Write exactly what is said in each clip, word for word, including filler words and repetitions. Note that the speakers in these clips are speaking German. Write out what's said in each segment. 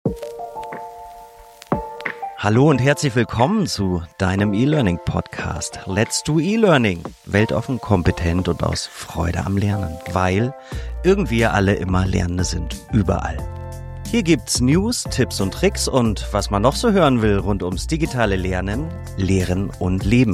Hallo und herzlich willkommen zu deinem E-Learning-Podcast. Let's do E-Learning. Weltoffen, kompetent und aus Freude am Lernen. Weil irgendwie alle immer Lernende sind. Überall. Hier gibt's News, Tipps und Tricks und was man noch so hören will rund ums digitale Lernen, Lehren und Leben.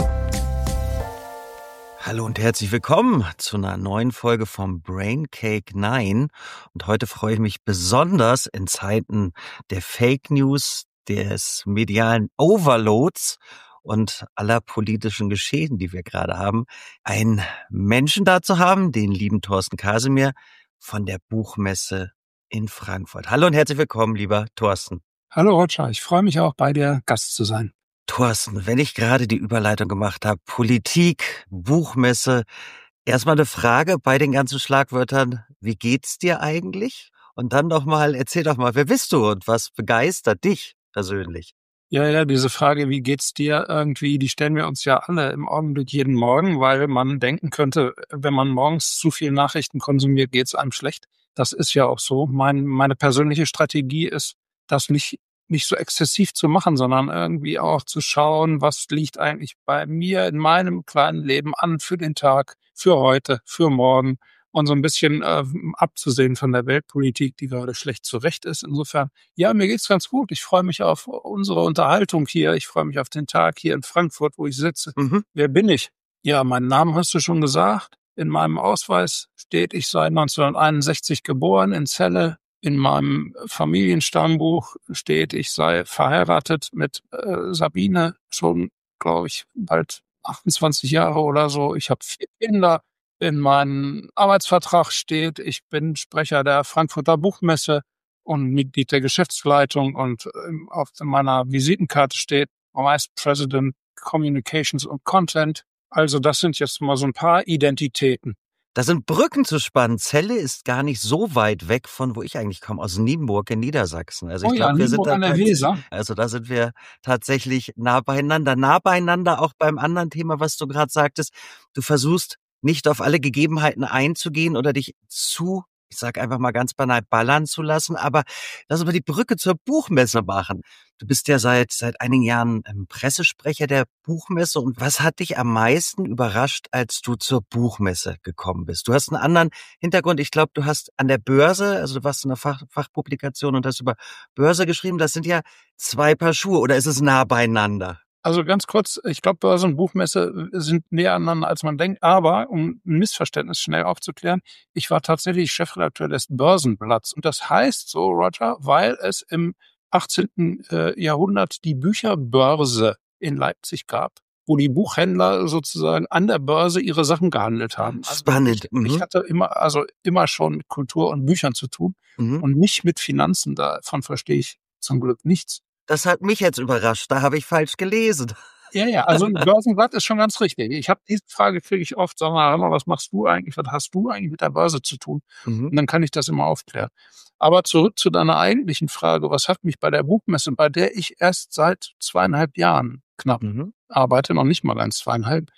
Hallo und herzlich willkommen zu einer neuen Folge vom Brain Cake neun. Und heute freue ich mich besonders in Zeiten der Fake News, des medialen Overloads und aller politischen Geschehen, die wir gerade haben, einen Menschen da zu haben, den lieben Thorsten Kasimir von der Buchmesse in Frankfurt. Hallo und herzlich willkommen, lieber Thorsten. Hallo Roger, ich freue mich auch, bei dir Gast zu sein. Thorsten, wenn ich gerade die Überleitung gemacht habe, Politik, Buchmesse, erstmal eine Frage bei den ganzen Schlagwörtern, wie geht's dir eigentlich? Und dann doch mal, erzähl doch mal, wer bist du und was begeistert dich persönlich? Ja, ja, diese Frage, wie geht's dir irgendwie, die stellen wir uns ja alle im Augenblick jeden Morgen, weil man denken könnte, wenn man morgens zu viel Nachrichten konsumiert, geht's einem schlecht. Das ist ja auch so. Mein, meine persönliche Strategie ist, das nicht, nicht so exzessiv zu machen, sondern irgendwie auch zu schauen, was liegt eigentlich bei mir in meinem kleinen Leben an für den Tag, für heute, für morgen. Und so ein bisschen äh, abzusehen von der Weltpolitik, die gerade schlecht zurecht ist. Insofern, ja, mir geht's ganz gut. Ich freue mich auf unsere Unterhaltung hier. Ich freue mich auf den Tag hier in Frankfurt, wo ich sitze. Mhm. Wer bin ich? Ja, meinen Namen hast du schon gesagt. In meinem Ausweis steht, ich sei neunzehnhunderteinundsechzig geboren in Celle. In meinem Familienstammbuch steht, ich sei verheiratet mit äh, Sabine, schon, glaube ich, bald achtundzwanzig Jahre oder so. Ich habe vier Kinder. In meinem Arbeitsvertrag steht, ich bin Sprecher der Frankfurter Buchmesse und Mitglied der Geschäftsleitung, und auf meiner Visitenkarte steht Vice President Communications und Content. Also das sind jetzt mal so ein paar Identitäten. Da sind Brücken zu spannen. Celle ist gar nicht so weit weg von, wo ich eigentlich komme, aus Nienburg in Niedersachsen. Also ich oh ja, glaube, wir sind Nienburg da an der Weser. Also da sind wir tatsächlich nah beieinander. Nah beieinander auch beim anderen Thema, was du gerade sagtest. Du versuchst nicht auf alle Gegebenheiten einzugehen oder dich zu, ich sage einfach mal ganz banal, ballern zu lassen, aber lass uns mal die Brücke zur Buchmesse machen. Du bist ja seit seit einigen Jahren ähm, Pressesprecher der Buchmesse, und was hat dich am meisten überrascht, als du zur Buchmesse gekommen bist? Du hast einen anderen Hintergrund. Ich glaube, du hast an der Börse, also du warst in einer Fach, Fachpublikation und hast über Börse geschrieben. Das sind ja zwei Paar Schuhe, oder ist es nah beieinander? Also ganz kurz, ich glaube, Börse und Buchmesse sind näher aneinander, als man denkt. Aber um ein Missverständnis schnell aufzuklären, ich war tatsächlich Chefredakteur des Börsenblatts. Und das heißt so, Roger, weil es im achtzehnten Jahrhundert die Bücherbörse in Leipzig gab, wo die Buchhändler sozusagen an der Börse ihre Sachen gehandelt haben. Also Spannend. ich, Mhm. ich hatte immer, also immer schon mit Kultur und Büchern zu tun, Mhm. und nicht mit Finanzen. Davon verstehe ich zum Glück nichts. Das hat mich jetzt überrascht. Da habe ich falsch gelesen. Ja, ja, also ein Börsenblatt ist schon ganz richtig. Ich habe diese Frage, kriege ich oft, sag mal, hör mal, was machst du eigentlich, was hast du eigentlich mit der Börse zu tun? Mhm. Und dann kann ich das immer aufklären. Aber zurück zu deiner eigentlichen Frage, was hat mich bei der Buchmesse, bei der ich erst seit zweieinhalb Jahren knapp Mhm. arbeite, noch nicht mal ganz zweieinhalb,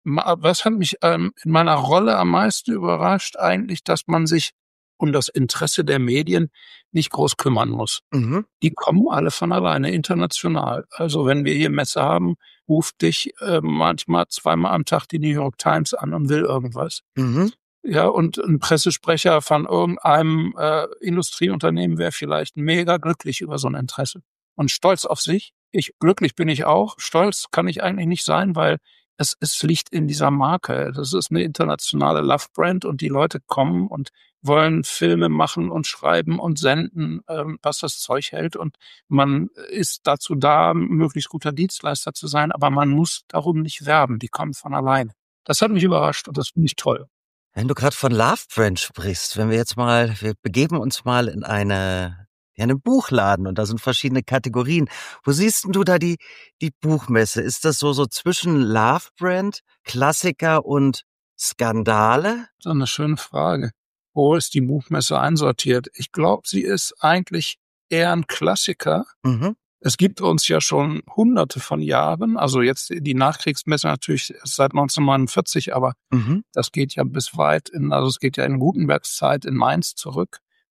was hat mich ähm, in meiner Rolle am meisten überrascht? Eigentlich, dass man sich um das Interesse der Medien nicht groß kümmern muss. Mhm. Die kommen alle von alleine, international. Also wenn wir hier Messe haben, ruft dich äh, manchmal zweimal am Tag die New York Times an und will irgendwas. Mhm. Ja, und ein Pressesprecher von irgendeinem äh, Industrieunternehmen wäre vielleicht mega glücklich über so ein Interesse und stolz auf sich. Ich glücklich bin ich auch. Stolz kann ich eigentlich nicht sein, weil es, es liegt in dieser Marke. Das ist eine internationale Love-Brand, und die Leute kommen und wollen Filme machen und schreiben und senden, ähm, was das Zeug hält. Und man ist dazu da, möglichst guter Dienstleister zu sein, aber man muss darum nicht werben. Die kommen von alleine. Das hat mich überrascht, und das finde ich toll. Wenn du gerade von Love Brand sprichst, wenn wir jetzt mal, wir begeben uns mal in eine, ja, einen Buchladen, und da sind verschiedene Kategorien. Wo siehst denn du da die, die Buchmesse? Ist das so, so zwischen Love Brand, Klassiker und Skandale? Das ist eine schöne Frage. Wo ist die Buchmesse einsortiert? Ich glaube, sie ist eigentlich eher ein Klassiker. Mhm. Es gibt uns ja schon hunderte von Jahren, also jetzt die Nachkriegsmesse natürlich erst seit neunzehnhundertneunundvierzig, aber Mhm. das geht ja bis weit in, also es geht ja in Gutenbergs Zeit in Mainz zurück.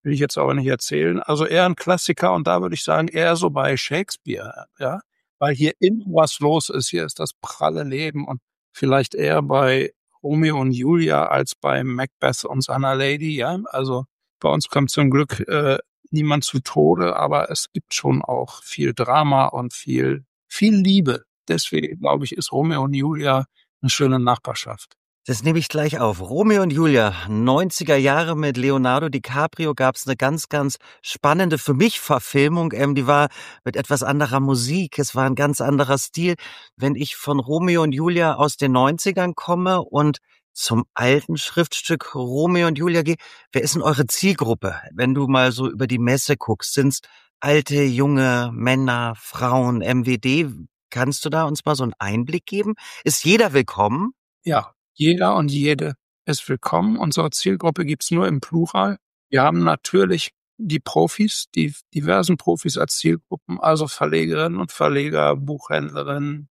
will ich jetzt aber nicht erzählen. Also eher ein Klassiker und da würde ich sagen, eher so bei Shakespeare, ja, weil hier immer was los ist. Hier ist das pralle Leben und vielleicht eher bei Romeo und Julia als bei Macbeth und seiner Lady, ja. Also bei uns kommt zum Glück äh, niemand zu Tode, aber es gibt schon auch viel Drama und viel, viel Liebe. Deswegen, glaube ich, ist Romeo und Julia eine schöne Nachbarschaft. Das nehme ich gleich auf. Romeo und Julia, neunziger Jahre mit Leonardo DiCaprio, gab es eine ganz, ganz spannende, für mich Verfilmung. Ähm, die war mit etwas anderer Musik, es war ein ganz anderer Stil. Wenn ich von Romeo und Julia aus den neunzigern komme und zum alten Schriftstück Romeo und Julia gehe, wer ist denn eure Zielgruppe? Wenn du mal so über die Messe guckst, sind's alte, junge Männer, Frauen, M W D? Kannst du da uns mal so einen Einblick geben? Ist jeder willkommen? Ja, jeder und jede ist willkommen. Unsere Zielgruppe gibt's nur im Plural. Wir haben natürlich die Profis, die diversen Profis als Zielgruppen, also Verlegerinnen und Verleger, Buchhändlerinnen,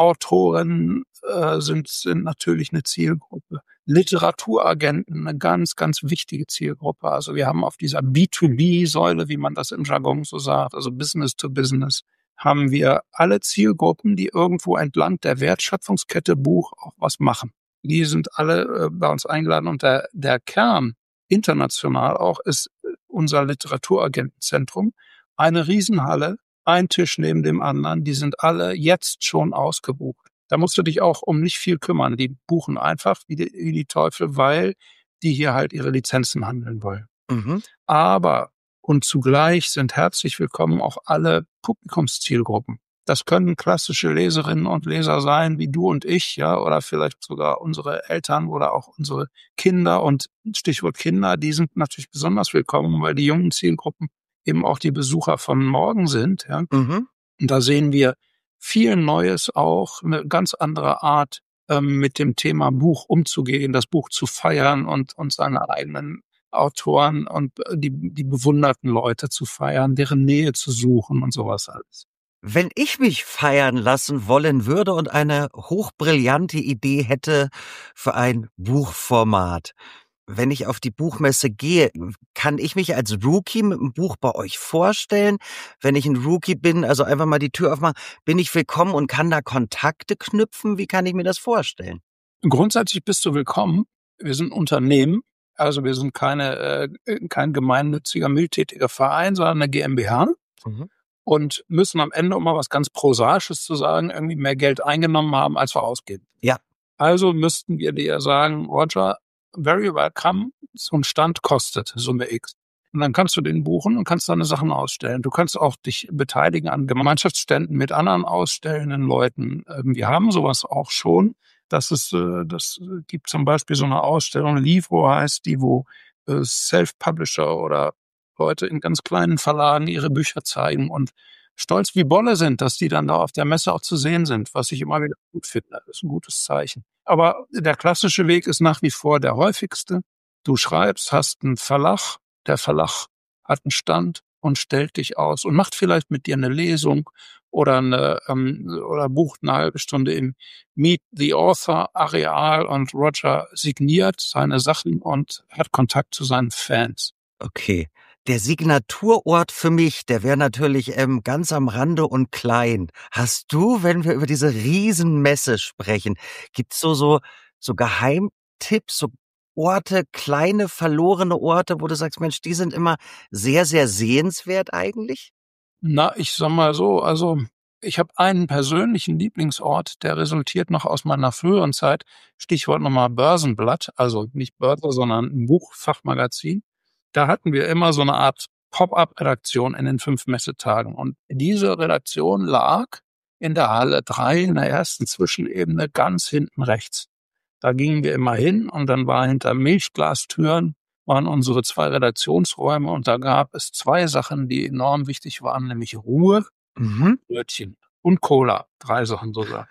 Autoren äh, sind, sind natürlich eine Zielgruppe. Literaturagenten, eine ganz, ganz wichtige Zielgruppe. Also wir haben auf dieser B zwei B-Säule, wie man das im Jargon so sagt, also Business to Business, haben wir alle Zielgruppen, die irgendwo entlang der Wertschöpfungskette Buch auch was machen. Die sind alle äh, bei uns eingeladen und der, der Kern international auch ist unser Literaturagentenzentrum. Eine Riesenhalle, ein Tisch neben dem anderen, die sind alle jetzt schon ausgebucht. Da musst du dich auch um nicht viel kümmern. Die buchen einfach wie die, wie die Teufel, weil die hier halt ihre Lizenzen handeln wollen. Mhm. Aber und zugleich sind herzlich willkommen auch alle Publikumszielgruppen. Das können klassische Leserinnen und Leser sein, wie du und ich, ja, oder vielleicht sogar unsere Eltern oder auch unsere Kinder. Und Stichwort Kinder, die sind natürlich besonders willkommen, weil die jungen Zielgruppen eben auch die Besucher von morgen sind, ja. Mhm. Und da sehen wir viel Neues auch, eine ganz andere Art, ähm, mit dem Thema Buch umzugehen, das Buch zu feiern und, und seine eigenen Autoren und die, die bewunderten Leute zu feiern, deren Nähe zu suchen und sowas alles. Wenn ich mich feiern lassen wollen würde und eine hochbrillante Idee hätte für ein Buchformat, wenn ich auf die Buchmesse gehe, kann ich mich als Rookie mit einem Buch bei euch vorstellen? Wenn ich ein Rookie bin, also einfach mal die Tür aufmachen, bin ich willkommen und kann da Kontakte knüpfen? Wie kann ich mir das vorstellen? Grundsätzlich bist du willkommen. Wir sind ein Unternehmen, also wir sind keine, äh, kein gemeinnütziger, mildtätiger Verein, sondern eine GmbH. Mhm. Und müssen am Ende, um mal was ganz Prosaisches zu sagen, irgendwie mehr Geld eingenommen haben, als wir ausgeben. Ja. Also müssten wir dir sagen, Roger, very welcome, so ein Stand kostet Summe X. Und dann kannst du den buchen und kannst deine Sachen ausstellen. Du kannst auch dich beteiligen an Gemeinschaftsständen mit anderen ausstellenden Leuten. Wir haben sowas auch schon. Das ist, das gibt zum Beispiel so eine Ausstellung, Livro heißt die, wo Self-Publisher oder Leute in ganz kleinen Verlagen ihre Bücher zeigen und stolz wie Bolle sind, dass die dann da auf der Messe auch zu sehen sind, was ich immer wieder gut finde. Das ist ein gutes Zeichen. Aber der klassische Weg ist nach wie vor der häufigste. Du schreibst, hast einen Verlag, der Verlag hat einen Stand und stellt dich aus und macht vielleicht mit dir eine Lesung oder eine ähm, oder bucht eine halbe Stunde im Meet the Author Areal und Roger signiert seine Sachen und hat Kontakt zu seinen Fans. Okay. Der Signaturort für mich, der wäre natürlich ähm, ganz am Rande und klein. Hast du, wenn wir über diese Riesenmesse sprechen, gibt's so so so Geheimtipps, so Orte, kleine verlorene Orte, wo du sagst, Mensch, die sind immer sehr, sehr sehenswert eigentlich? Na, ich sag mal so, also ich habe einen persönlichen Lieblingsort, der resultiert noch aus meiner früheren Zeit. Stichwort nochmal Börsenblatt, also nicht Börse, sondern ein Buchfachmagazin. Da hatten wir immer so eine Art Pop-up-Redaktion in den fünf Messetagen. Und diese Redaktion lag in der Halle drei in der ersten Zwischenebene ganz hinten rechts. Da gingen wir immer hin und dann war hinter Milchglastüren waren unsere zwei Redaktionsräume und da gab es zwei Sachen, die enorm wichtig waren, nämlich Ruhe, Mhm. Brötchen und Cola. Drei Sachen sogar.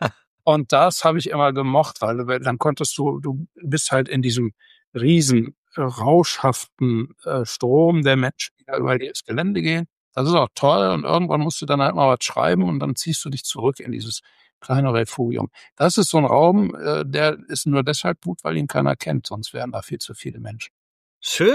Und das habe ich immer gemocht, weil du, dann konntest du, du bist halt in diesem riesen, äh, rauschhaften äh, Strom der Menschen, die da über das Gelände gehen. Das ist auch toll und irgendwann musst du dann halt mal was schreiben und dann ziehst du dich zurück in dieses kleine Refugium. Das ist so ein Raum, äh, der ist nur deshalb gut, weil ihn keiner kennt, sonst wären da viel zu viele Menschen. Schön.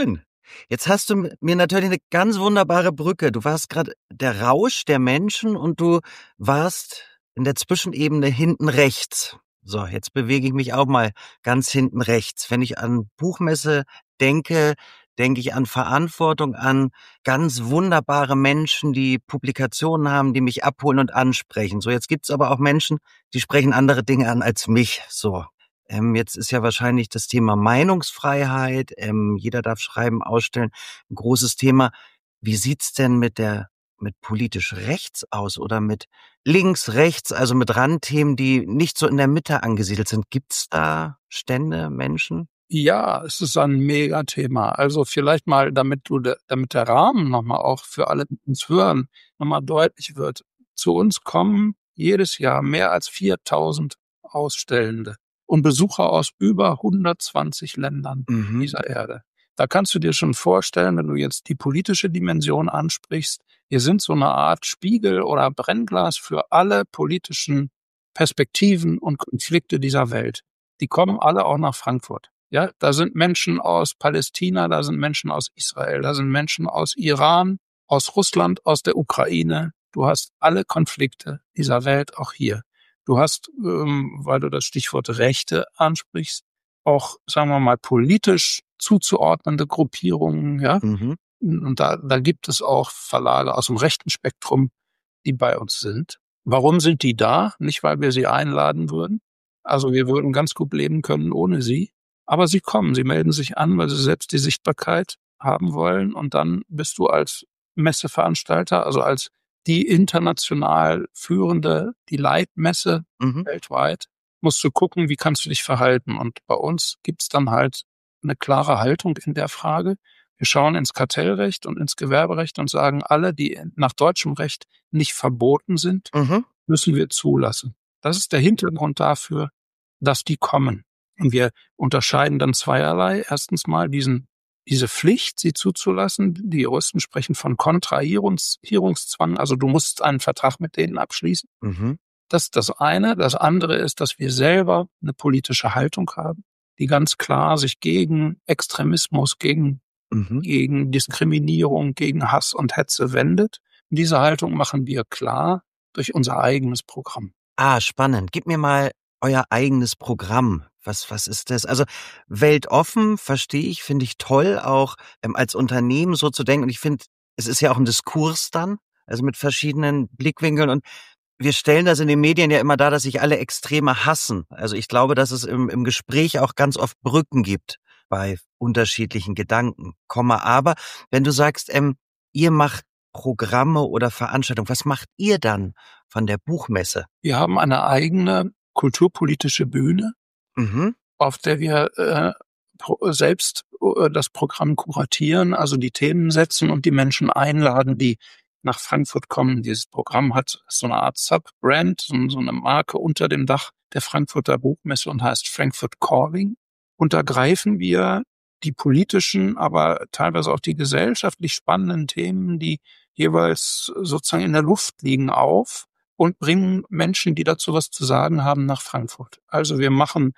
Jetzt hast du mir natürlich eine ganz wunderbare Brücke. Du warst gerade der Rausch der Menschen und du warst in der Zwischenebene hinten rechts. So, jetzt bewege ich mich auch mal ganz hinten rechts. Wenn ich an Buchmesse denke, denke ich an Verantwortung, an ganz wunderbare Menschen, die Publikationen haben, die mich abholen und ansprechen. So, jetzt gibt's aber auch Menschen, die sprechen andere Dinge an als mich. So. Ähm, jetzt ist ja wahrscheinlich das Thema Meinungsfreiheit, ähm, jeder darf schreiben, ausstellen, ein großes Thema. Wie sieht's denn mit der mit politisch rechts aus oder mit links, rechts, also mit Randthemen, die nicht so in der Mitte angesiedelt sind? Gibt's da Stände, Menschen? Ja, es ist ein Megathema. Also vielleicht mal, damit du, de, damit der Rahmen nochmal auch für alle, die uns hören, nochmal deutlich wird. Zu uns kommen jedes Jahr mehr als viertausend Ausstellende und Besucher aus über hundertzwanzig Ländern Mhm. dieser Erde. Da kannst du dir schon vorstellen, wenn du jetzt die politische Dimension ansprichst, wir sind so eine Art Spiegel oder Brennglas für alle politischen Perspektiven und Konflikte dieser Welt. Die kommen alle auch nach Frankfurt. Ja, da sind Menschen aus Palästina, da sind Menschen aus Israel, da sind Menschen aus Iran, aus Russland, aus der Ukraine. Du hast alle Konflikte dieser Welt auch hier. Du hast, ähm, weil du das Stichwort Rechte ansprichst, auch, sagen wir mal, politisch zuzuordnende Gruppierungen, ja. Mhm. Und da, da gibt es auch Verlage aus dem rechten Spektrum, die bei uns sind. Warum sind die da? Nicht, weil wir sie einladen würden. Also wir würden ganz gut leben können ohne sie. Aber sie kommen, sie melden sich an, weil sie selbst die Sichtbarkeit haben wollen. Und dann bist du als Messeveranstalter, also als die international führende, die Leitmesse Mhm. weltweit, musst du gucken, wie kannst du dich verhalten. Und bei uns gibt's dann halt eine klare Haltung in der Frage. Wir schauen ins Kartellrecht und ins Gewerberecht und sagen, alle, die nach deutschem Recht nicht verboten sind, Mhm. müssen wir zulassen. Das ist der Hintergrund dafür, dass die kommen. Und wir unterscheiden dann zweierlei. Erstens mal diesen, diese Pflicht, sie zuzulassen. Die Juristen sprechen von Kontrahierungszwang. Also du musst einen Vertrag mit denen abschließen. Mhm. Das ist das eine. Das andere ist, dass wir selber eine politische Haltung haben, die ganz klar sich gegen Extremismus, gegen, Mhm. gegen Diskriminierung, gegen Hass und Hetze wendet. Und diese Haltung machen wir klar durch unser eigenes Programm. Ah, spannend. Gib mir mal euer eigenes Programm. Was, was ist das? Also weltoffen, verstehe ich, finde ich toll, auch ähm, als Unternehmen so zu denken. Und ich finde, es ist ja auch ein Diskurs dann, also mit verschiedenen Blickwinkeln. Und wir stellen das in den Medien ja immer dar, dass sich alle Extreme hassen. Also ich glaube, dass es im, im Gespräch auch ganz oft Brücken gibt bei unterschiedlichen Gedanken. Komma, aber wenn du sagst, ähm, ihr macht Programme oder Veranstaltungen, was macht ihr dann von der Buchmesse? Wir haben eine eigene kulturpolitische Bühne, Mhm. auf der wir äh, pro, selbst äh, das Programm kuratieren, also die Themen setzen und die Menschen einladen, die nach Frankfurt kommen. Dieses Programm hat so eine Art Sub-Brand, so, so eine Marke unter dem Dach der Frankfurter Buchmesse und heißt Frankfurt Calling. Und da greifen wir die politischen, aber teilweise auch die gesellschaftlich spannenden Themen, die jeweils sozusagen in der Luft liegen, auf und bringen Menschen, die dazu was zu sagen haben, nach Frankfurt. Also wir machen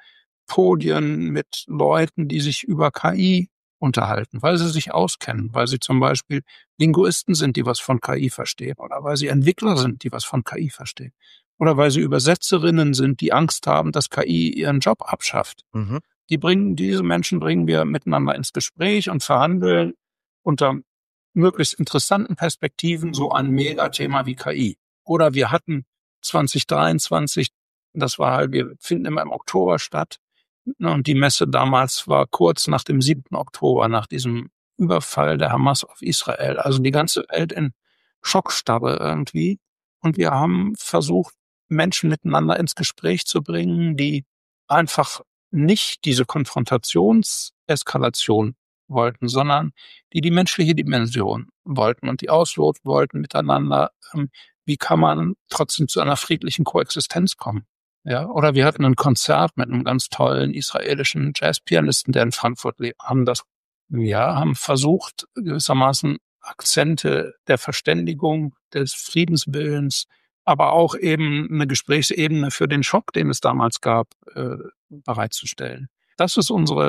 Podien mit Leuten, die sich über K I unterhalten, weil sie sich auskennen, weil sie zum Beispiel Linguisten sind, die was von K I verstehen, oder weil sie Entwickler sind, die was von K I verstehen, oder weil sie Übersetzerinnen sind, die Angst haben, dass K I ihren Job abschafft. Mhm. Die bringen, diese Menschen bringen wir miteinander ins Gespräch und verhandeln unter möglichst interessanten Perspektiven so ein Megathema wie K I. Oder wir hatten zwanzig dreiundzwanzig, das war halt, wir finden immer im Oktober statt, und die Messe damals war kurz nach dem siebten Oktober, nach diesem Überfall der Hamas auf Israel. Also die ganze Welt in Schockstarre irgendwie. Und wir haben versucht, Menschen miteinander ins Gespräch zu bringen, die einfach nicht diese Konfrontationseskalation wollten, sondern die die menschliche Dimension wollten und die ausloten wollten miteinander. Ähm, wie kann man trotzdem zu einer friedlichen Koexistenz kommen? Ja, oder wir hatten ein Konzert mit einem ganz tollen israelischen Jazzpianisten, der in Frankfurt lebt, haben das, ja, haben versucht, gewissermaßen Akzente der Verständigung, des Friedenswillens, aber auch eben eine Gesprächsebene für den Schock, den es damals gab, äh, bereitzustellen. Das ist unsere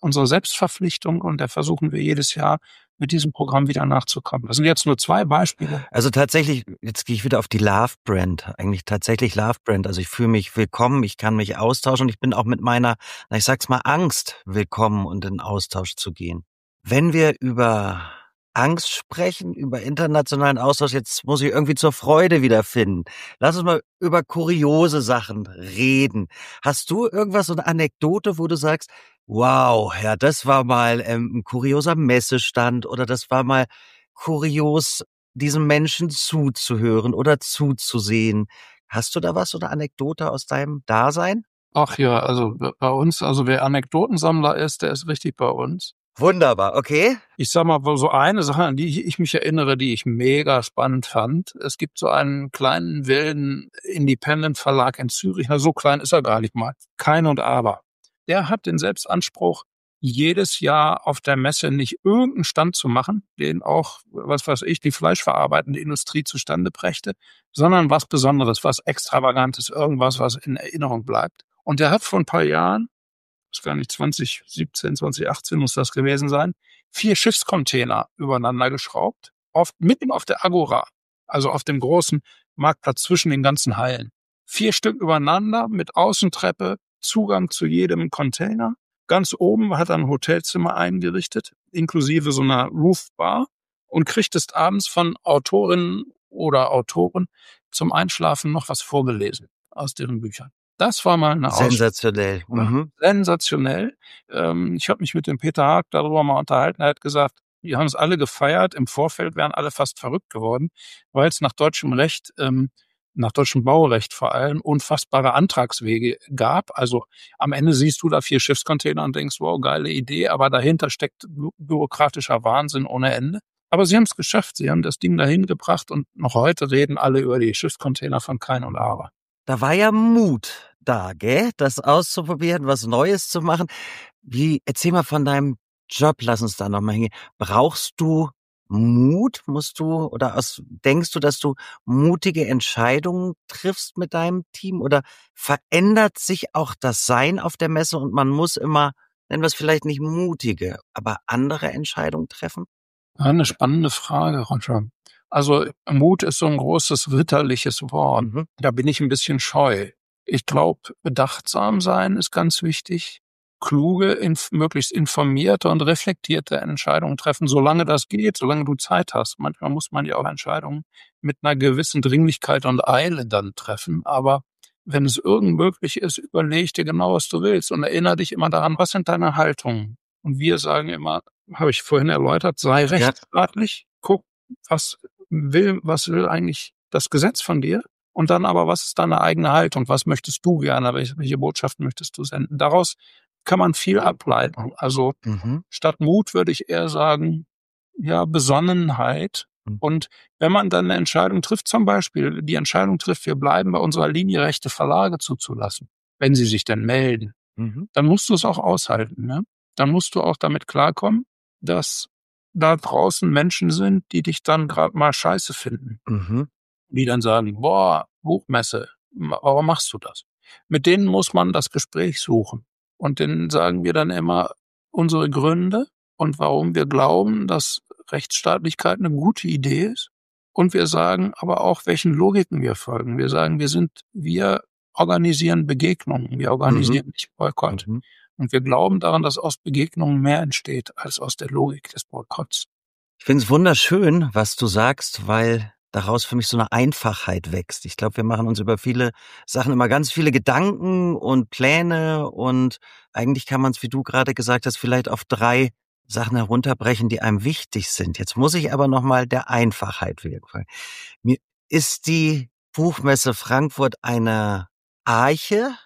unsere Selbstverpflichtung und da versuchen wir jedes Jahr mit diesem Programm wieder nachzukommen. Das sind jetzt nur zwei Beispiele. Also tatsächlich, jetzt gehe ich wieder auf die Love Brand, eigentlich tatsächlich Love Brand. Also ich fühle mich willkommen, ich kann mich austauschen und ich bin auch mit meiner, na ich sag's mal, Angst willkommen und in Austausch zu gehen. Wenn wir über Angst sprechen, über internationalen Austausch, jetzt muss ich irgendwie zur Freude wiederfinden. Lass uns mal über kuriose Sachen reden. Hast du irgendwas, so eine Anekdote, wo du sagst, wow, ja, das war mal ähm, ein kurioser Messestand oder das war mal kurios, diesem Menschen zuzuhören oder zuzusehen. Hast du da was, so eine Anekdote aus deinem Dasein? Ach ja, also bei uns, also wer Anekdotensammler ist, der ist richtig bei uns. Wunderbar, okay. Ich sag mal, so eine Sache, an die ich mich erinnere, die ich mega spannend fand. Es gibt so einen kleinen, wilden Independent-Verlag in Zürich. Na, so klein ist er gar nicht mal. Kein und Aber. Der hat den Selbstanspruch, jedes Jahr auf der Messe nicht irgendeinen Stand zu machen, den auch, was weiß ich, die fleischverarbeitende Industrie zustande brächte, sondern was Besonderes, was Extravagantes, irgendwas, was in Erinnerung bleibt. Und der hat vor ein paar Jahren, ist gar nicht zwanzig siebzehn, zwanzig achtzehn muss das gewesen sein, vier Schiffscontainer übereinander geschraubt, auf, mitten auf der Agora, also auf dem großen Marktplatz zwischen den ganzen Hallen. Vier Stück übereinander mit Außentreppe, Zugang zu jedem Container. Ganz oben hat er ein Hotelzimmer eingerichtet, inklusive so einer Roofbar und kriegtest abends von Autorinnen oder Autoren zum Einschlafen noch was vorgelesen aus deren Büchern. Das war mal eine Ausstellung. Sensationell. Mhm. Sensationell. Ähm, ich habe mich mit dem Peter Haag darüber mal unterhalten. Er hat gesagt, wir haben es alle gefeiert. Im Vorfeld wären alle fast verrückt geworden, weil es nach deutschem Recht, ähm, nach deutschem Baurecht vor allem, unfassbare Antragswege gab. Also am Ende siehst du da vier Schiffscontainer und denkst, wow, geile Idee, aber dahinter steckt bü- bürokratischer Wahnsinn ohne Ende. Aber sie haben es geschafft. Sie haben das Ding dahin gebracht und noch heute reden alle über die Schiffscontainer von Kein und Aber. Da war ja Mut da, gell? Das auszuprobieren, was Neues zu machen. Wie, erzähl mal von deinem Job, lass uns da nochmal hingehen. Brauchst du Mut? Musst du, oder aus, denkst du, dass du mutige Entscheidungen triffst mit deinem Team? Oder verändert sich auch das Sein auf der Messe und man muss immer, nennen wir es vielleicht nicht mutige, aber andere Entscheidungen treffen? Ja, eine spannende Frage, Roger. Also Mut ist so ein großes ritterliches Wort. Mhm. Da bin ich ein bisschen scheu. Ich glaube, bedachtsam sein ist ganz wichtig. Kluge, inf möglichst informierte und reflektierte Entscheidungen treffen, solange das geht, solange du Zeit hast. Manchmal muss man ja auch Entscheidungen mit einer gewissen Dringlichkeit und Eile dann treffen. Aber wenn es irgend möglich ist, überleg dir genau, was du willst und erinnere dich immer daran, was sind deine Haltungen. Und wir sagen immer, habe ich vorhin erläutert, sei rechtsstaatlich, guck, was will, was will eigentlich das Gesetz von dir? Und dann aber, was ist deine eigene Haltung? Was möchtest du gerne? Welche, welche Botschaften möchtest du senden? Daraus kann man viel ableiten. Also Mhm. statt Mut würde ich eher sagen, ja, Besonnenheit. Mhm. Und wenn man dann eine Entscheidung trifft, zum Beispiel die Entscheidung trifft, wir bleiben bei unserer Linie, rechte Verlage zuzulassen, wenn sie sich denn melden, Mhm. dann musst du es auch aushalten. Ne? Dann musst du auch damit klarkommen, dass da draußen Menschen sind, die dich dann gerade mal scheiße finden. Mhm. Die dann sagen, boah, Buchmesse, warum machst du das? Mit denen muss man das Gespräch suchen. Und denen sagen wir dann immer unsere Gründe und warum wir glauben, dass Rechtsstaatlichkeit eine gute Idee ist. Und wir sagen aber auch, welchen Logiken wir folgen. Wir sagen, wir sind, wir organisieren Begegnungen, wir organisieren nicht Boykott. Mhm. Und wir glauben daran, dass aus Begegnungen mehr entsteht als aus der Logik des Boykotts. Ich finde es wunderschön, was du sagst, weil daraus für mich so eine Einfachheit wächst. Ich glaube, wir machen uns über viele Sachen immer ganz viele Gedanken und Pläne und eigentlich kann man es, wie du gerade gesagt hast, vielleicht auf drei Sachen herunterbrechen, die einem wichtig sind. Jetzt muss ich aber nochmal der Einfachheit wegen. Mir ist die Buchmesse Frankfurt eine Arche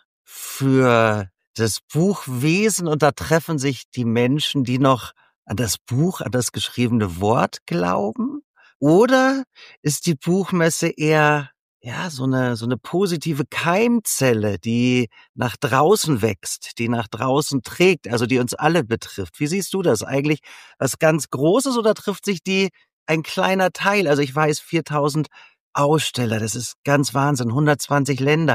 für das Buchwesen und da treffen sich die Menschen, die noch an das Buch, an das geschriebene Wort glauben? Oder ist die Buchmesse eher, ja, so eine, so eine positive Keimzelle, die nach draußen wächst, die nach draußen trägt, also die uns alle betrifft? Wie siehst du das? Eigentlich was ganz Großes oder trifft sich die ein kleiner Teil? Also ich weiß, viertausend Aussteller, das ist ganz Wahnsinn, hundertzwanzig Länder.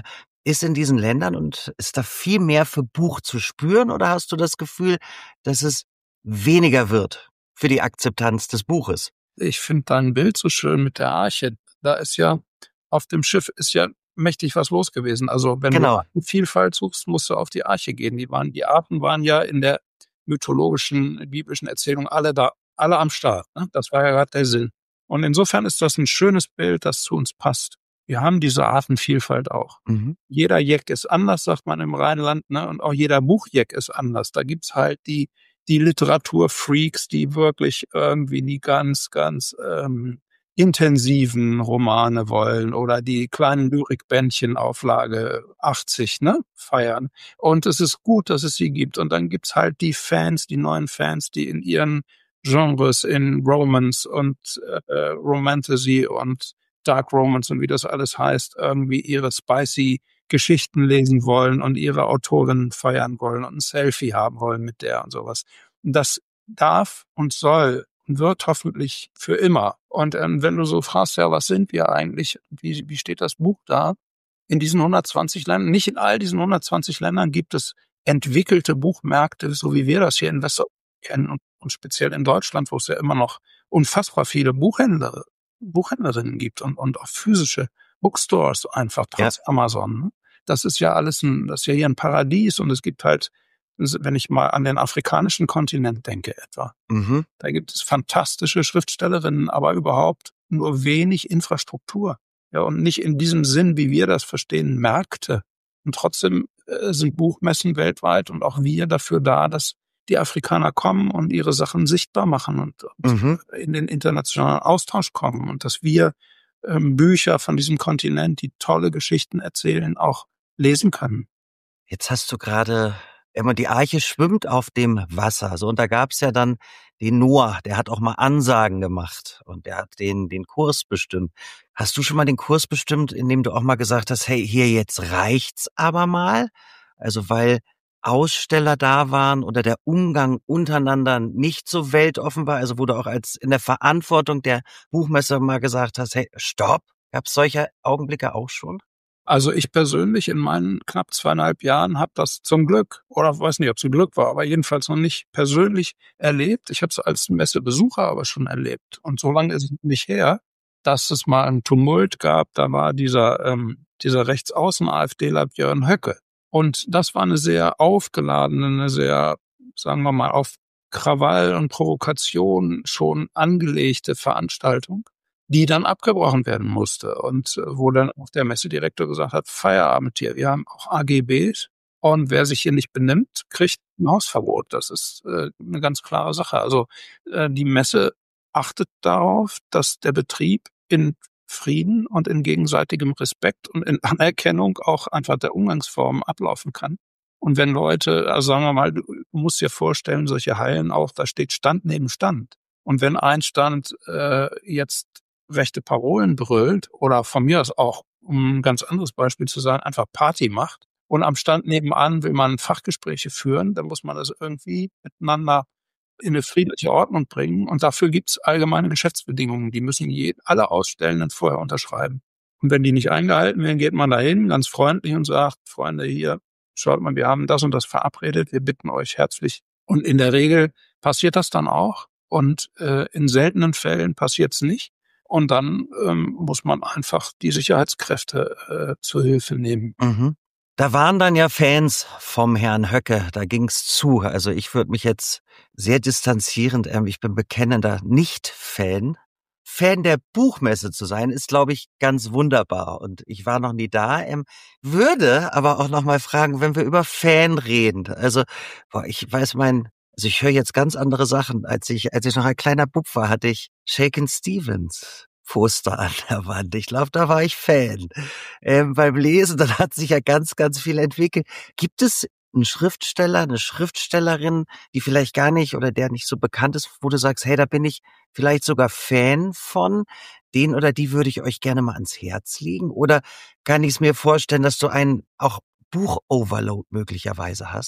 ist in diesen Ländern und ist da viel mehr für Buch zu spüren oder hast du das Gefühl, dass es weniger wird für die Akzeptanz des Buches? Ich finde dein Bild so schön mit der Arche. Da ist ja, auf dem Schiff ist ja mächtig was los gewesen. Also wenn du Genau. Artenvielfalt suchst, musst du auf die Arche gehen. Die waren, die Arten waren ja in der mythologischen, biblischen Erzählung alle da, alle am Start. Ne? Das war ja gerade der Sinn. Und insofern ist das ein schönes Bild, das zu uns passt. Wir haben diese Artenvielfalt auch. Mhm. Jeder Jeck ist anders, sagt man im Rheinland, ne? Und auch jeder Buchjeck ist anders. Da gibt's halt die die Literaturfreaks, die wirklich irgendwie die ganz, ganz ähm, intensiven Romane wollen oder die kleinen Lyrikbändchen Auflage achtzig, ne, feiern. Und es ist gut, dass es sie gibt. Und dann gibt's halt die Fans, die neuen Fans, die in ihren Genres, in Romance und äh, Romantasy und Dark Romance und wie das alles heißt, irgendwie ihre spicy Geschichten lesen wollen und ihre Autorin feiern wollen und ein Selfie haben wollen mit der und sowas. Das darf und soll und wird hoffentlich für immer. Und ähm, wenn du so fragst, ja, was sind wir eigentlich? Wie, wie steht das Buch da? In diesen hundertzwanzig Ländern, nicht in all diesen hundertzwanzig Ländern gibt es entwickelte Buchmärkte, so wie wir das hier in Westeuropa kennen und, und speziell in Deutschland, wo es ja immer noch unfassbar viele Buchhändler, Buchhändlerinnen gibt und, und auch physische Bookstores einfach trotz ja. Amazon. Ne? Das ist ja alles ein, das ist ja hier ein Paradies und es gibt halt, wenn ich mal an den afrikanischen Kontinent denke etwa, mhm. da gibt es fantastische Schriftstellerinnen, aber überhaupt nur wenig Infrastruktur. Ja, und nicht in diesem Sinn, wie wir das verstehen, Märkte. Und trotzdem äh, sind Buchmessen weltweit und auch wir dafür da, dass die Afrikaner kommen und ihre Sachen sichtbar machen und, und mhm. in den internationalen Austausch kommen und dass wir ähm, Bücher von diesem Kontinent, die tolle Geschichten erzählen, auch lesen können. Jetzt hast du gerade immer, die Arche schwimmt auf dem Wasser. So, und da gab's ja dann den Noah, der hat auch mal Ansagen gemacht und der hat den, den Kurs bestimmt. Hast du schon mal den Kurs bestimmt, in dem du auch mal gesagt hast, hey, hier jetzt reicht's aber mal? Also, weil Aussteller da waren oder der Umgang untereinander nicht so weltoffen war, also wo du auch als in der Verantwortung der Buchmesse mal gesagt hast, hey, stopp. Gab's solche Augenblicke auch schon? Also ich persönlich in meinen knapp zweieinhalb Jahren habe das zum Glück, oder weiß nicht, ob es ein Glück war, aber jedenfalls noch nicht persönlich erlebt. Ich habe es als Messebesucher aber schon erlebt. Und so lange ist es nicht her, dass es mal einen Tumult gab. Da war dieser ähm, dieser Rechtsaußen-AfDler Björn Höcke. Und das war eine sehr aufgeladene, eine sehr, sagen wir mal, auf Krawall und Provokation schon angelegte Veranstaltung, die dann abgebrochen werden musste und wo dann auch der Messedirektor gesagt hat, Feierabend hier, wir haben auch A G Bs und wer sich hier nicht benimmt, kriegt ein Hausverbot. Das ist äh, eine ganz klare Sache. Also äh, die Messe achtet darauf, dass der Betrieb in Frieden und in gegenseitigem Respekt und in Anerkennung auch einfach der Umgangsformen ablaufen kann. Und wenn Leute, also sagen wir mal, du musst dir vorstellen, solche Hallen auch, da steht Stand neben Stand. Und wenn ein Stand äh, jetzt rechte Parolen brüllt oder von mir aus auch, um ein ganz anderes Beispiel zu sagen, einfach Party macht und am Stand nebenan will man Fachgespräche führen, dann muss man das irgendwie miteinander in eine friedliche Ordnung bringen und dafür gibt's allgemeine Geschäftsbedingungen, die müssen je, alle Ausstellenden vorher unterschreiben. Und wenn die nicht eingehalten werden, geht man dahin, ganz freundlich und sagt, Freunde, hier, schaut mal, wir haben das und das verabredet, wir bitten euch herzlich. Und in der Regel passiert das dann auch und äh, in seltenen Fällen passiert's nicht. Und dann ähm, muss man einfach die Sicherheitskräfte äh, zur Hilfe nehmen. Mhm. Da waren dann ja Fans vom Herrn Höcke, da ging's zu. Also ich würde mich jetzt sehr distanzierend, ähm, ich bin bekennender Nicht-Fan. Fan der Buchmesse zu sein, ist, glaube ich, ganz wunderbar. Und ich war noch nie da, ähm, würde aber auch noch mal fragen, wenn wir über Fan reden. Also, boah, ich weiß mein, also ich höre jetzt ganz andere Sachen. Als ich, als ich noch ein kleiner Bub war, hatte ich Shakin' Stevens Poster an der Wand. Ich glaube, da war ich Fan. Ähm, beim Lesen, dann hat sich ja ganz, ganz viel entwickelt. Gibt es einen Schriftsteller, eine Schriftstellerin, die vielleicht gar nicht oder der nicht so bekannt ist, wo du sagst, hey, da bin ich vielleicht sogar Fan von, den oder die würde ich euch gerne mal ans Herz legen? Oder kann ich es mir vorstellen, dass du einen auch Buch-Overload möglicherweise hast?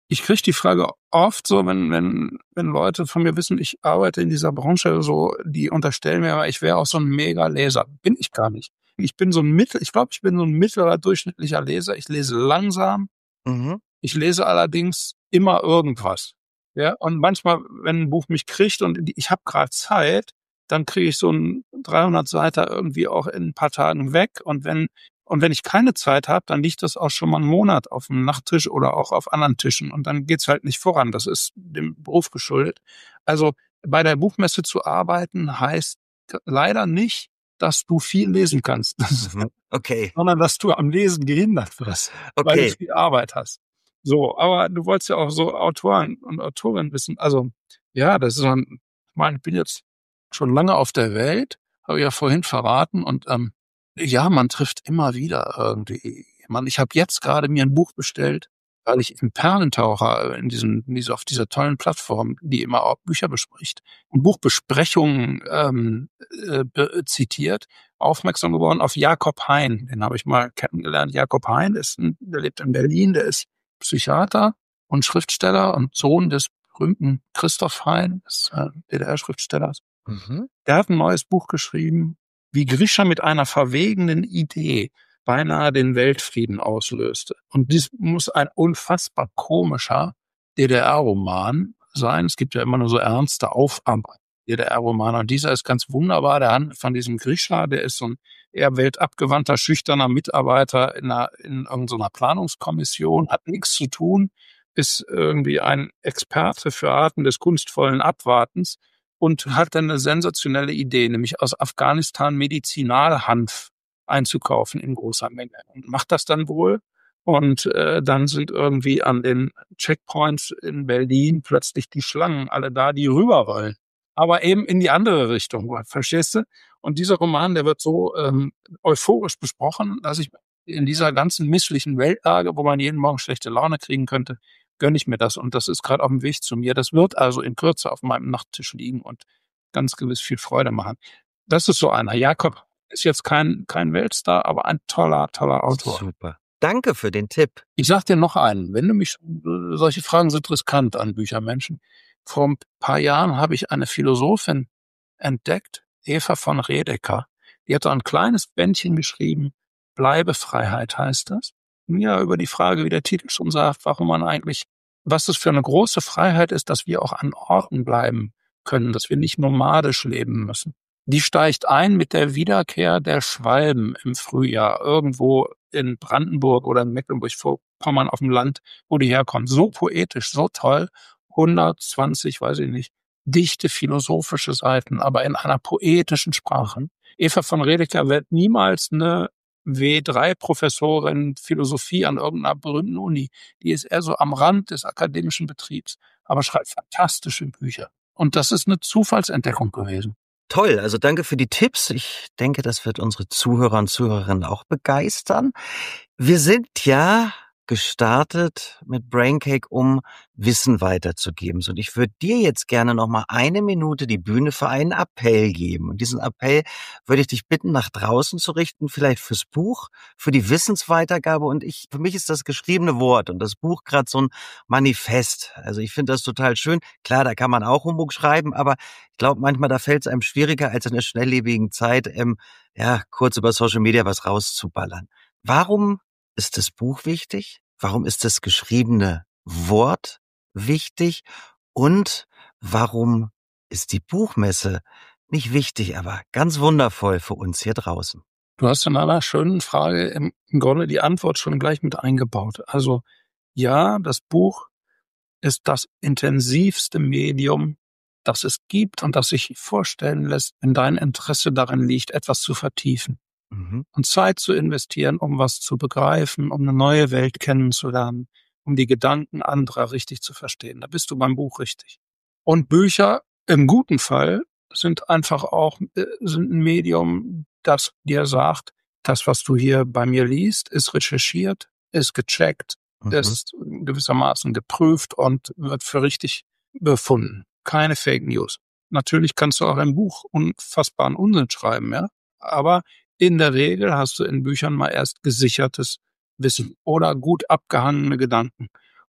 Ich kriege die Frage oft so, wenn, wenn, wenn Leute von mir wissen, ich arbeite in dieser Branche, so, die unterstellen mir, ich wäre auch so ein Mega-Leser. Bin ich gar nicht. Ich bin so ein Mittel, ich glaube, ich bin so ein mittlerer, durchschnittlicher Leser. Ich lese langsam. Mhm. Ich lese allerdings immer irgendwas. Ja, und manchmal, wenn ein Buch mich kriegt und ich habe gerade Zeit, dann kriege ich so ein dreihundert Seiter irgendwie auch in ein paar Tagen weg. Und wenn und wenn ich keine Zeit habe, dann liegt das auch schon mal einen Monat auf dem Nachttisch oder auch auf anderen Tischen. Und dann geht's halt nicht voran. Das ist dem Beruf geschuldet. Also bei der Buchmesse zu arbeiten heißt leider nicht, dass du viel lesen kannst, Mhm. Okay. sondern dass du am Lesen gehindert wirst, weil du Okay. viel Arbeit hast. So, aber du wolltest ja auch so Autoren und Autorinnen wissen. Also, ja, das ist so ein, ich meine, ich bin jetzt schon lange auf der Welt, habe ich ja vorhin verraten und ähm, ja, man trifft immer wieder irgendwie. Man, ich habe jetzt gerade mir ein Buch bestellt, weil ich im Perlentaucher in diesem, in dieser, auf dieser tollen Plattform, die immer auch Bücher bespricht, und Buchbesprechungen ähm, äh, be- zitiert, aufmerksam geworden auf Jakob Hein. Den habe ich mal kennengelernt. Jakob Hein ist ein, der lebt in Berlin, der ist Psychiater und Schriftsteller und Sohn des berühmten Christoph Hein, des äh, D D R-Schriftstellers. Mhm. Der hat ein neues Buch geschrieben, wie Grisha mit einer verwegenen Idee beinahe den Weltfrieden auslöste. Und dies muss ein unfassbar komischer D D R-Roman sein. Es gibt ja immer nur so ernste Aufarbeitungen D D R-Romane. Und dieser ist ganz wunderbar. Der handelt von diesem Grisha, der ist so ein eher weltabgewandter, schüchterner Mitarbeiter in, einer, in irgendeiner Planungskommission, hat nichts zu tun, ist irgendwie ein Experte für Arten des kunstvollen Abwartens und hat dann eine sensationelle Idee, nämlich aus Afghanistan Medizinalhanf einzukaufen in großer Menge. Und macht das dann wohl. Und äh, dann sind irgendwie an den Checkpoints in Berlin plötzlich die Schlangen alle da, die rüber wollen. Aber eben in die andere Richtung, verstehst du? Und dieser Roman, der wird so ähm, euphorisch besprochen, dass ich in dieser ganzen misslichen Weltlage, wo man jeden Morgen schlechte Laune kriegen könnte, gönne ich mir das. Und das ist gerade auf dem Weg zu mir. Das wird also in Kürze auf meinem Nachttisch liegen und ganz gewiss viel Freude machen. Das ist so einer. Jakob ist jetzt kein, kein Weltstar, aber ein toller, toller Autor. Super. Danke für den Tipp. Ich sag dir noch einen. Wenn du mich, solche Fragen sind riskant an Büchermenschen. Vor ein paar Jahren habe ich eine Philosophin entdeckt, Eva von Redeker. Die hat so ein kleines Bändchen geschrieben. Bleibefreiheit heißt das. Ja, über die Frage, wie der Titel schon sagt, warum man eigentlich, was das für eine große Freiheit ist, dass wir auch an Orten bleiben können, dass wir nicht nomadisch leben müssen. Die steigt ein mit der Wiederkehr der Schwalben im Frühjahr irgendwo in Brandenburg oder in Mecklenburg-Vorpommern auf dem Land, wo die herkommen. So poetisch, so toll. hundertzwanzig, weiß ich nicht, dichte philosophische Seiten, aber in einer poetischen Sprache. Eva von Redeker wird niemals eine W drei Professorin Philosophie an irgendeiner berühmten Uni. Die ist eher so am Rand des akademischen Betriebs, aber schreibt fantastische Bücher. Und das ist eine Zufallsentdeckung gewesen. Toll, also danke für die Tipps. Ich denke, das wird unsere Zuhörer und Zuhörerinnen auch begeistern. Wir sind ja gestartet mit Braincake, um Wissen weiterzugeben. Und ich würde dir jetzt gerne noch mal eine Minute die Bühne für einen Appell geben. Und diesen Appell würde ich dich bitten, nach draußen zu richten, vielleicht fürs Buch, für die Wissensweitergabe. Und ich, für mich ist das geschriebene Wort und das Buch gerade so ein Manifest. Also ich finde das total schön. Klar, da kann man auch Humbug schreiben, aber ich glaube manchmal, da fällt es einem schwieriger, als in der schnelllebigen Zeit, ähm, ja, kurz über Social Media was rauszuballern. Warum ist das Buch wichtig? Warum ist das geschriebene Wort wichtig? Und warum ist die Buchmesse nicht wichtig, aber ganz wundervoll für uns hier draußen? Du hast in einer schönen Frage im Grunde die Antwort schon gleich mit eingebaut. Also ja, das Buch ist das intensivste Medium, das es gibt und das sich vorstellen lässt, wenn dein Interesse darin liegt, etwas zu vertiefen. Mhm. Und Zeit zu investieren, um was zu begreifen, um eine neue Welt kennenzulernen, um die Gedanken anderer richtig zu verstehen. Da bist du beim Buch richtig. Und Bücher im guten Fall sind einfach auch äh, sind ein Medium, das dir sagt, das, was du hier bei mir liest, ist recherchiert, ist gecheckt, Mhm. ist gewissermaßen geprüft und wird für richtig befunden. Keine Fake News. Natürlich kannst du auch ein Buch unfassbaren Unsinn schreiben, ja, aber in der Regel hast du in Büchern mal erst gesichertes Wissen oder gut abgehangene Gedanken.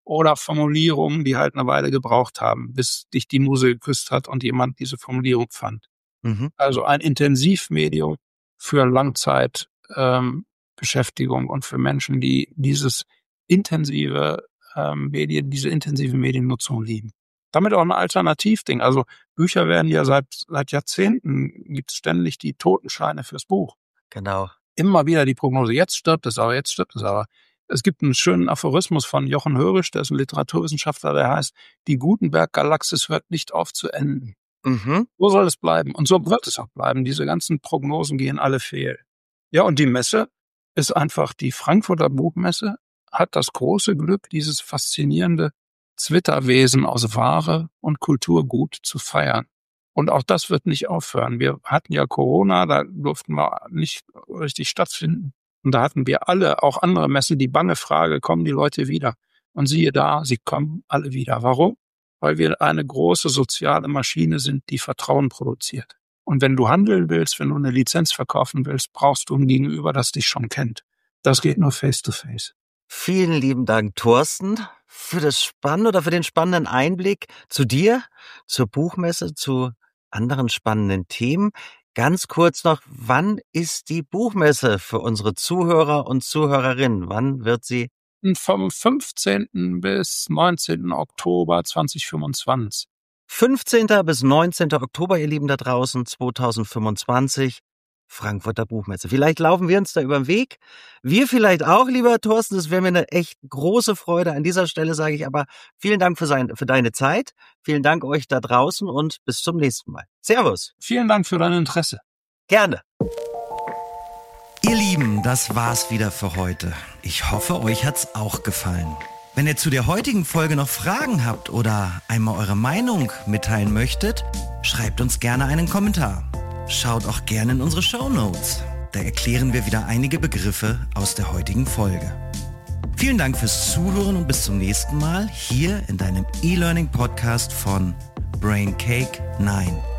oder Formulierungen, die halt eine Weile gebraucht haben, bis dich die Muse geküsst hat und jemand diese Formulierung fand. Mhm. Also ein Intensivmedium für Langzeit ähm, Beschäftigung und für Menschen, die dieses intensive ähm, Medien, diese intensive Mediennutzung lieben. Damit auch ein Alternativding. Also Bücher werden ja seit seit Jahrzehnten, gibt es ständig die Totenscheine fürs Buch. Genau. Immer wieder die Prognose, jetzt stirbt es aber, jetzt stirbt es aber. Es gibt einen schönen Aphorismus von Jochen Hörisch, der ist ein Literaturwissenschaftler, der heißt, die Gutenberg-Galaxis hört nicht auf zu enden. Mhm. So soll es bleiben. Und so wird es auch bleiben. Diese ganzen Prognosen gehen alle fehl. Ja, und die Messe ist einfach, die Frankfurter Buchmesse hat das große Glück, dieses faszinierende Zwitterwesen aus Ware und Kulturgut zu feiern. Und auch das wird nicht aufhören. Wir hatten ja Corona, da durften wir nicht richtig stattfinden. Und da hatten wir alle, auch andere Messen, die bange Frage, kommen die Leute wieder? Und siehe da, sie kommen alle wieder. Warum? Weil wir eine große soziale Maschine sind, die Vertrauen produziert. Und wenn du handeln willst, wenn du eine Lizenz verkaufen willst, brauchst du ein Gegenüber, das dich schon kennt. Das geht nur face to face. Vielen lieben Dank, Thorsten, für das spannende oder für den spannenden Einblick zu dir, zur Buchmesse, zu anderen spannenden Themen. Ganz kurz noch, wann ist die Buchmesse für unsere Zuhörer und Zuhörerinnen? Wann wird sie? Vom fünfzehnten bis neunzehnten Oktober zweitausendfünfundzwanzig. fünfzehnten bis neunzehnten Oktober, ihr Lieben da draußen, zweitausendfünfundzwanzig, Frankfurter Buchmesse. Vielleicht laufen wir uns da über den Weg. Wir vielleicht auch, lieber Thorsten. Das wäre mir eine echt große Freude. An dieser Stelle sage ich aber vielen Dank für, sein, für deine Zeit. Vielen Dank euch da draußen und bis zum nächsten Mal. Servus. Vielen Dank für dein Interesse. Gerne. Ihr Lieben, das war's wieder für heute. Ich hoffe, euch hat's auch gefallen. Wenn ihr zu der heutigen Folge noch Fragen habt oder einmal eure Meinung mitteilen möchtet, schreibt uns gerne einen Kommentar. Schaut auch gerne in unsere Shownotes. Da erklären wir wieder einige Begriffe aus der heutigen Folge. Vielen Dank fürs Zuhören und bis zum nächsten Mal hier in deinem E-Learning-Podcast von Brain Cake neun.